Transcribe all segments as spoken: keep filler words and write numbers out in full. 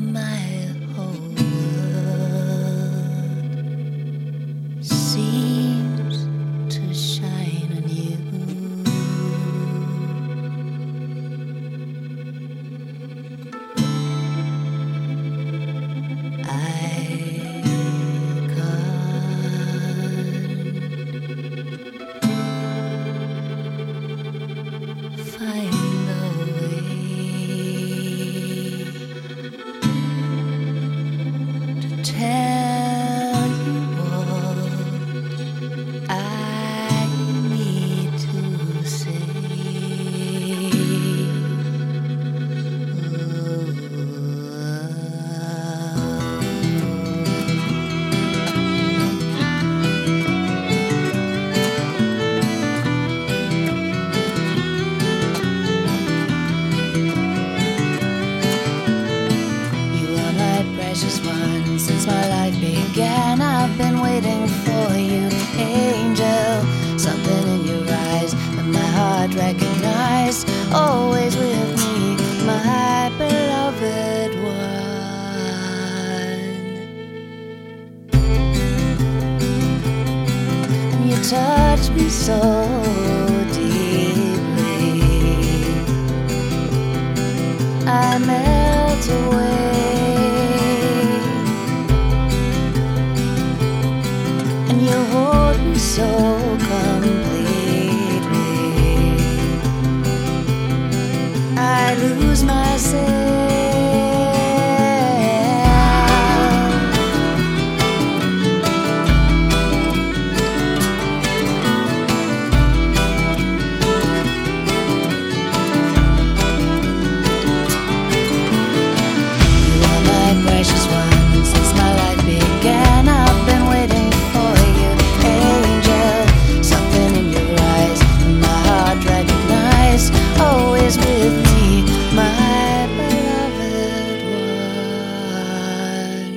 My whole world seems to shine on you. I can't find a way to tell you what I need to say. Precious one, since my life began, I've been waiting for you, angel. Something in your eyes that my heart recognized, always with me, my beloved one. And you touch me so deeply, I melt away. You hold me so completely, I lose myself. You are my precious one, since my life began. I've been waiting for you, angel. Something in your eyes and my heart recognized, always with me, my beloved one.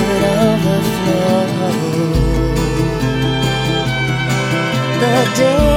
Day